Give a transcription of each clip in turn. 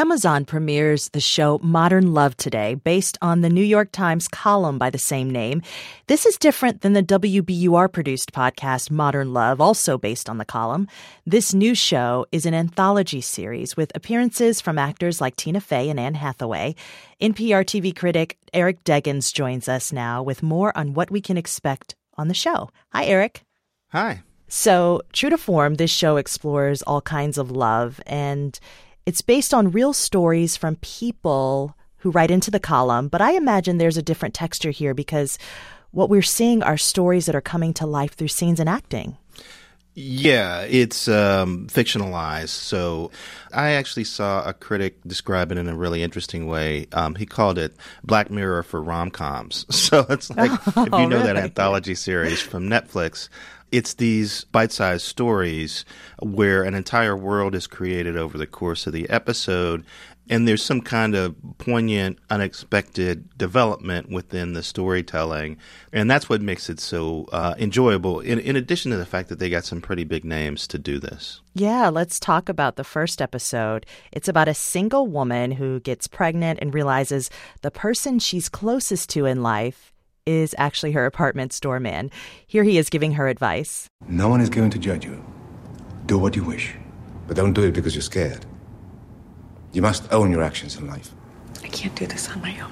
Amazon premieres the show Modern Love today, based on the New York Times column by the same name. This is different than the WBUR-produced podcast Modern Love, also based on the column. This new show is an anthology series with appearances from actors like Tina Fey and Anne Hathaway. NPR TV critic Eric Deggans joins us now with more on what we can expect on the show. Hi, Eric. Hi. So, true to form, this show explores all kinds of love, and it's based on real stories from people who write into the column, but I imagine there's a different texture here because what we're seeing are stories that are coming to life through scenes and acting. Yeah, it's fictionalized. So I actually saw a critic describe it in a really interesting way. He called it Black Mirror for rom-coms. So it's like, if you know that anthology series from Netflix, it's these bite-sized stories where an entire world is created over the course of the episode, and there's some kind of poignant, unexpected development within the storytelling. And that's what makes it so enjoyable, in addition to the fact that they got some pretty big names to do this. Yeah, let's talk about the first episode. It's about a single woman who gets pregnant and realizes the person she's closest to in life is actually her apartment's doorman. Here he is giving her advice. No one is going to judge you. Do what you wish, but don't do it because you're scared. You must own your actions in life. I can't do this on my own.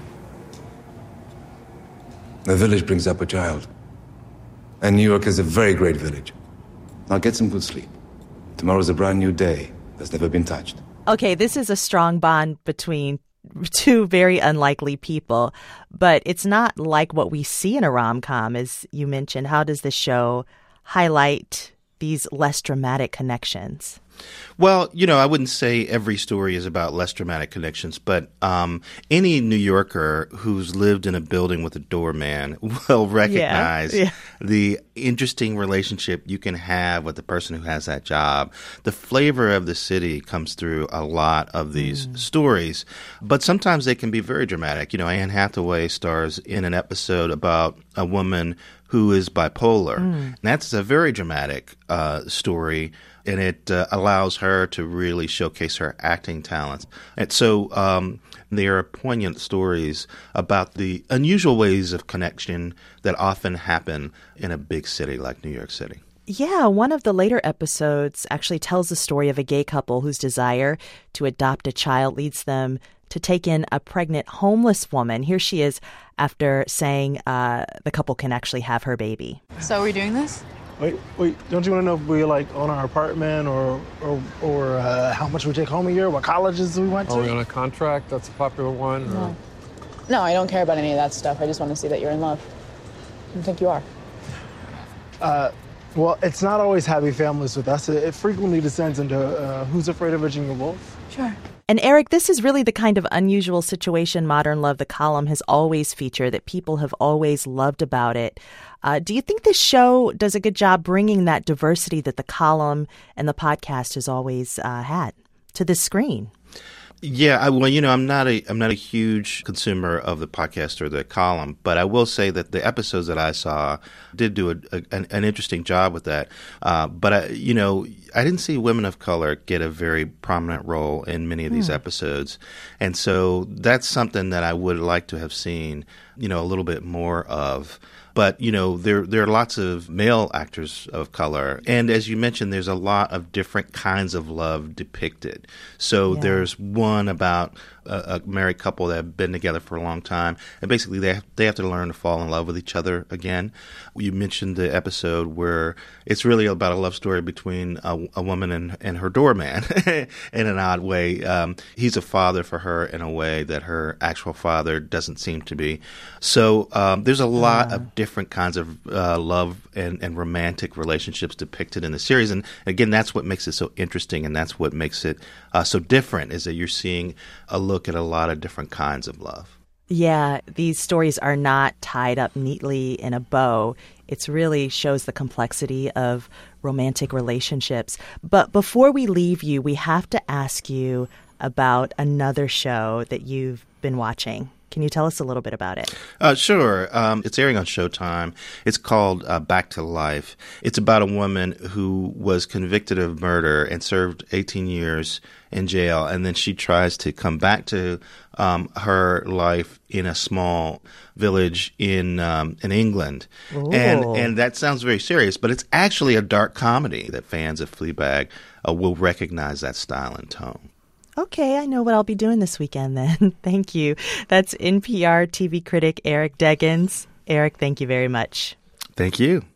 The village brings up a child. And New York is a very great village. Now get some good sleep. Tomorrow's a brand new day that's never been touched. Okay, this is a strong bond between two very unlikely people, but it's not like what we see in a rom-com, as you mentioned. How does the show highlight these less dramatic connections? Well, I wouldn't say every story is about less dramatic connections, but any New Yorker who's lived in a building with a doorman will recognize the interesting relationship you can have with the person who has that job. The flavor of the city comes through a lot of these stories, but sometimes they can be very dramatic. Anne Hathaway stars in an episode about a woman who is bipolar. And that's a very dramatic story. And it allows her to really showcase her acting talents. And so there are poignant stories about the unusual ways of connection that often happen in a big city like New York City. Yeah, one of the later episodes actually tells the story of a gay couple whose desire to adopt a child leads them to take in a pregnant homeless woman. Here she is after saying the couple can actually have her baby. So are we doing this? Wait, don't you want to know if we own our apartment or how much we take home a year, what colleges we went to? Are we on a contract? That's a popular one? No. No, I don't care about any of that stuff. I just want to see that you're in love. I think you are. Well, it's not always happy families with us. It frequently descends into Who's Afraid of Virginia Woolf? Sure. And Eric, this is really the kind of unusual situation Modern Love, the column, has always featured, that people have always loved about it. Do you think this show does a good job bringing that diversity that the column and the podcast has always had to the screen? Yeah, I'm not a huge consumer of the podcast or the column, but I will say that the episodes that I saw did do an interesting job with that. But I didn't see women of color get a very prominent role in many of these episodes, and so that's something that I would like to have seen, a little bit more of. But, there are lots of male actors of color. And as you mentioned, there's a lot of different kinds of love depicted. So there's one about a married couple that have been together for a long time. And basically they have to learn to fall in love with each other again. You mentioned the episode where it's really about a love story between a woman and her doorman in an odd way. He's a father for her in a way that her actual father doesn't seem to be. So there's a lot of different kinds of love and romantic relationships depicted in the series. And again, that's what makes it so interesting, and that's what makes it so different, is that you're seeing a look at a lot of different kinds of love. Yeah, these stories are not tied up neatly in a bow. It really shows the complexity of romantic relationships. But before we leave you, we have to ask you about another show that you've been watching. Can you tell us a little bit about it? Sure. It's airing on Showtime. It's called Back to Life. It's about a woman who was convicted of murder and served 18 years in jail, and then she tries to come back to her life in a small village in England. And that sounds very serious, but it's actually a dark comedy that fans of Fleabag will recognize that style and tone. Okay, I know what I'll be doing this weekend then. Thank you. That's NPR TV critic Eric Deggans. Eric, thank you very much. Thank you.